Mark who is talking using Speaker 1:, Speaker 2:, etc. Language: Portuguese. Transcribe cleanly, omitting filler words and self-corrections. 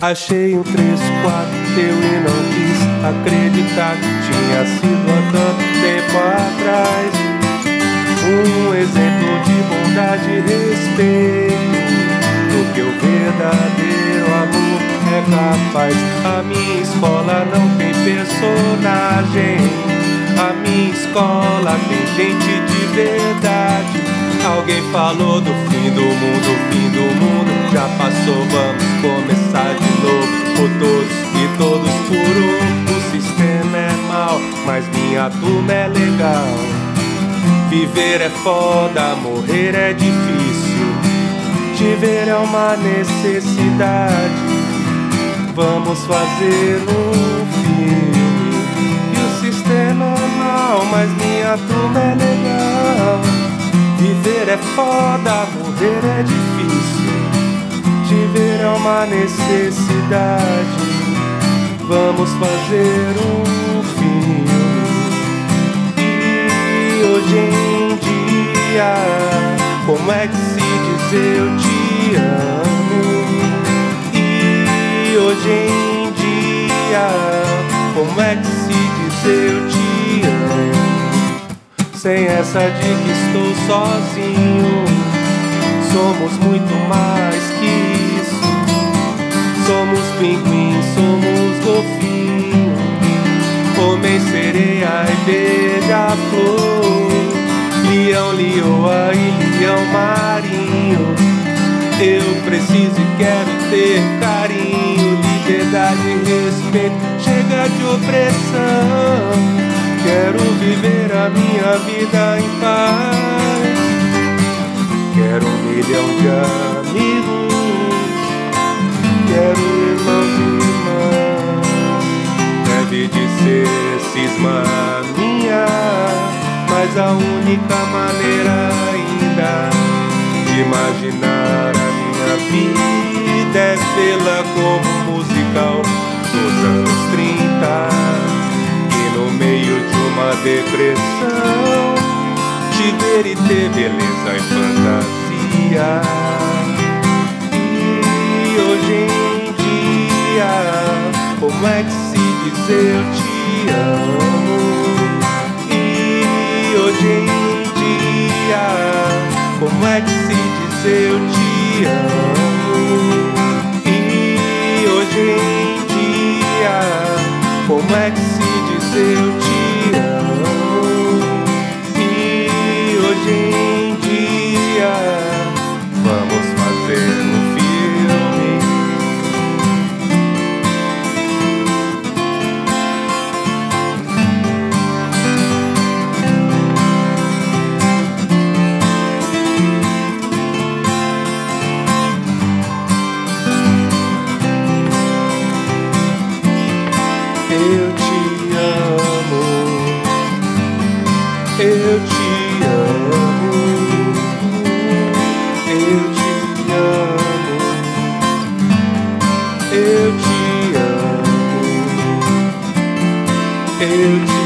Speaker 1: Achei um 3-4 teu e não quis acreditar que tinha sido há tanto tempo atrás. Um exemplo de bondade e respeito do que o verdadeiro amor é capaz. A minha escola não tem personagem, a minha escola tem gente de verdade. Alguém falou do fim do mundo, o fim do mundo já passou, vamos começar de novo. Por todos e todos por um. O sistema é mau, mas minha turma é legal. Viver é foda, morrer é difícil. Te ver é uma necessidade. Vamos fazer um filme. E o sistema é mau, mas minha turma é legal. Viver é foda, morrer é difícil. Te ver é uma necessidade. Vamos fazer um filme. E hoje em dia, como é que se diz eu te amo? E hoje em dia, como é que se diz eu te amo? Sem essa de que estou sozinho. Somos muito mais que isso. Somos pinguim, somos golfinho, homem, sereia e beija-flor, leão, leoa e leão marinho. Eu preciso e quero ter carinho, liberdade e respeito. Chega de opressão. Quero viver a minha vida em paz. Quero 1 milhão de amigos. Quero irmãos e irmãs. Deve de ser cisma minha, mas a única maneira ainda de imaginar a minha vida é vê-la como musical dos anos 30. No meio de uma depressão, te ver e ter beleza e fantasia. E hoje em dia, como é que se diz eu te amo? E hoje em dia, como é que se diz eu te amo? E hoje em dia, como é que se diz eu te amo? E hoje em dia, vamos fazer um filme. Eu te amo, eu te amo, eu te amo, eu te amo, eu te